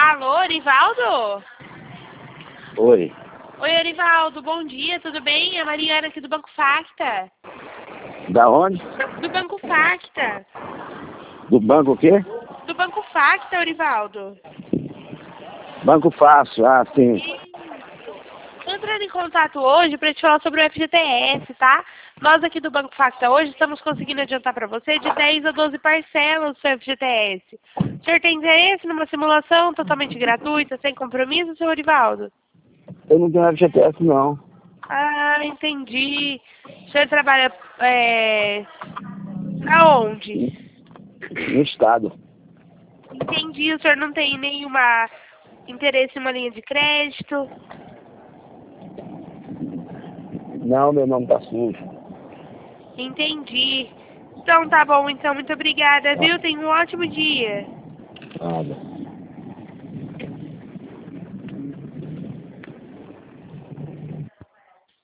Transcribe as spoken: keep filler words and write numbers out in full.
Alô, Erivaldo? Oi. Oi, Erivaldo, bom dia, tudo bem? É a Mariana aqui do Banco Facta. Da onde? Do Banco Facta. Do banco o quê? Do Banco Facta, Erivaldo. Banco Fácil, ah, sim. Estou entrando em contato hoje para te falar sobre o F G T S, tá? Nós aqui do Banco Facta hoje estamos conseguindo adiantar para você de dez a doze parcelas do seu F G T S. O senhor tem interesse numa simulação totalmente gratuita, sem compromisso, senhor Erivaldo? Eu não tenho F G T S, não. Ah, entendi. O senhor trabalha é... aonde? No estado. Entendi. O senhor não tem nenhuma interesse em uma linha de crédito? Não, meu nome tá sujo. Entendi. Então tá bom, então. Muito obrigada, viu? Tenha um ótimo dia. Nada.